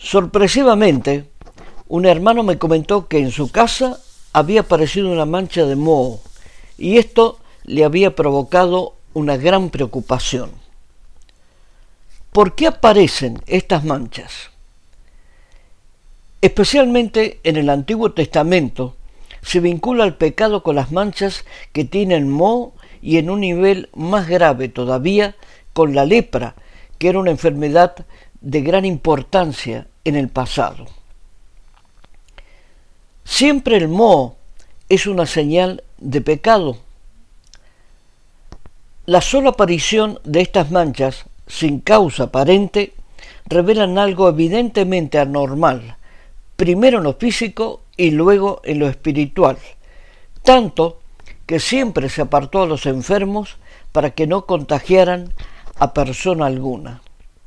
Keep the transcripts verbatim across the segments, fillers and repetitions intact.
Sorpresivamente, un hermano me comentó que en su casa había aparecido una mancha de moho y esto le había provocado una gran preocupación. ¿Por qué aparecen estas manchas? Especialmente en el Antiguo Testamento se vincula el pecado con las manchas que tienen moho y en un nivel más grave todavía con la lepra, que era una enfermedad de gran importancia en el pasado. Siempre el moho es una señal de pecado. La sola aparición de estas manchas, sin causa aparente, revelan algo evidentemente anormal, primero en lo físico y luego en lo espiritual, tanto que siempre se apartó a los enfermos para que no contagiaran a persona alguna.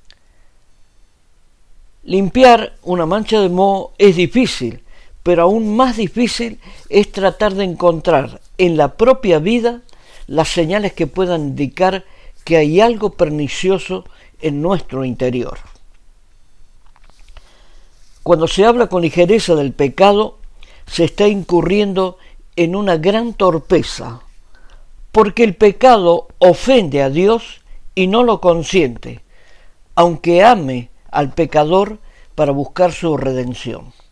Limpiar una mancha de moho es difícil, pero aún más difícil es tratar de encontrar en la propia vida las señales que puedan indicar que hay algo pernicioso en nuestro interior. Cuando se habla con ligereza del pecado, se está incurriendo en una gran torpeza, porque el pecado ofende a Dios y no lo consiente, aunque ame al pecador para buscar su redención.